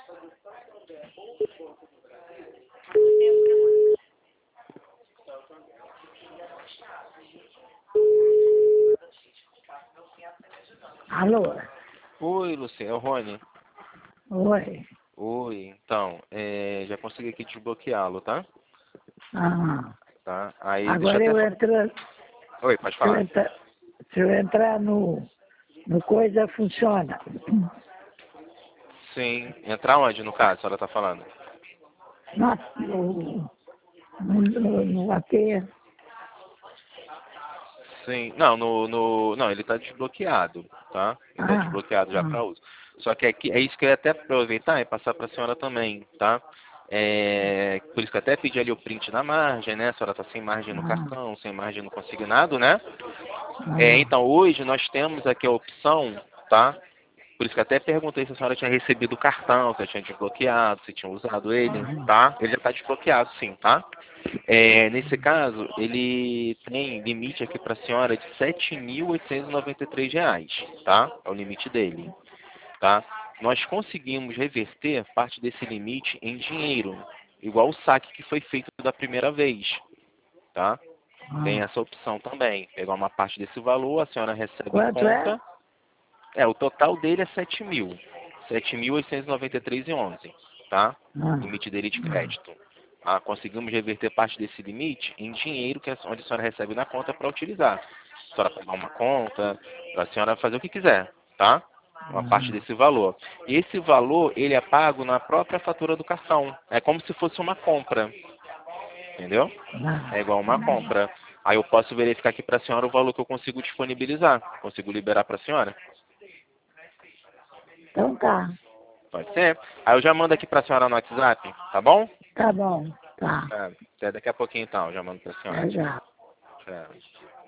Alô? Oi, Lucia, é o Rony. Oi. Oi, então, já consegui aqui desbloqueá-lo, tá? Ah, Tá? Aí deixa agora eu eu até... entro, Oi, pode se eu falar. entrar, se eu entrar no coisa, funciona. Sim, entrar onde, no caso, a senhora tá falando? No AP. Sim, não, não, ele tá desbloqueado, tá? Ele tá Ah, desbloqueado já ah, para uso. Só que aqui, é isso que eu ia até aproveitar e passar para a senhora também, tá? Por isso que eu até pedi ali o print da margem, né? A senhora tá sem margem no ah, cartão, sem margem no consignado, né? ah, Então hoje nós temos aqui a opção, tá? Por isso que eu até perguntei se a senhora tinha recebido o cartão, se eu tinha desbloqueado, se tinha usado ele, tá? Ele já está desbloqueado sim, tá? Nesse caso, ele tem limite aqui para a senhora de R$ 7.893, tá? É o limite dele, tá? Nós conseguimos reverter parte desse limite em dinheiro, igual o saque que foi feito da primeira vez, tá? Tem ah. essa opção também. Pegar uma parte desse valor, a senhora recebe em Quanto é? conta. O total dele é 7.000. 7.893,11, tá? Ah, Limite dele de ah, crédito. Conseguimos reverter parte desse limite em dinheiro que onde a senhora recebe na conta para utilizar. A senhora pegar uma conta, para a senhora fazer o que quiser, tá? Uma parte ah, desse valor. E esse valor, ele é pago na própria fatura do cartão. É como se fosse uma compra, entendeu? É ah. igual uma compra. Aí eu posso verificar aqui para a senhora o valor que eu consigo disponibilizar. Consigo liberar para a senhora? Então tá, Pode ser? Aí eu já mando aqui pra senhora no WhatsApp, tá bom? tá bom, tá. Até daqui a pouquinho então, eu já mando pra senhora. Até já. Tchau.